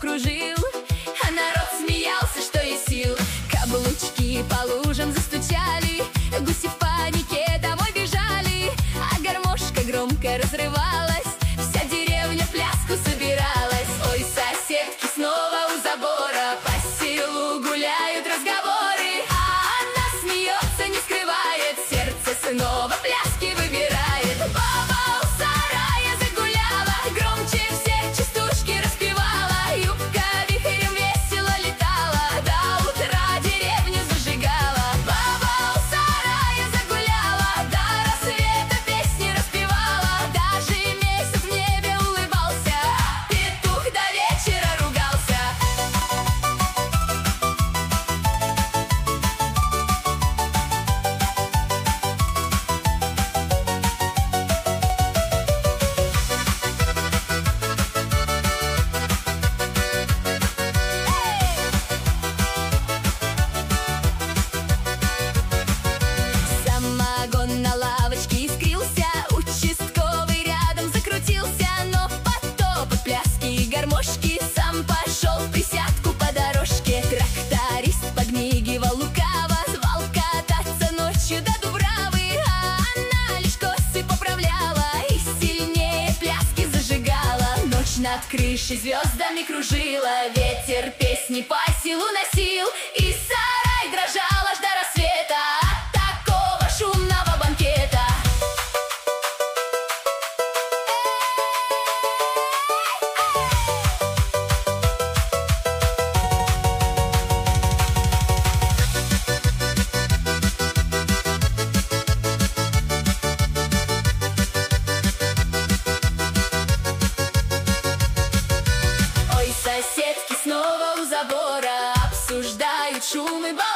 закружил, а народ смеялся, что есть сил. Каблучки по лужам застучали, гуси в панике домой бежали, а гармошка громко разрывалась, вся деревня в пляску собиралась. Ой, соседки снова у забора, по селу гуляют разговоры, а она смеется, не скрывает, сердце снова пляски выбирает. Баба у сарая загуляла, громче всех частушки распевала, юбка вихрем весело летала, до утра деревню зажигала. Баба у сарая загуляла, до рассвета песни распевала, даже месяц в небе улыбался, петух до вечера ругался. Самогон на лавочке искрился, участковый рядом закрутился, но под топот пляски и гармошки сам пошел в присядку по дорожке. Тракторист подмигивал лукаво, звал кататься ночью до Дубравы, а она лишь косы поправляла и сильнее пляски зажигала. Ночь над крышей звездами кружила, ветер песни по селу носил, и сарай дрожал аж до рассвета от такого шумного банкета. Ой, соседки снова у забора обсуждают шум и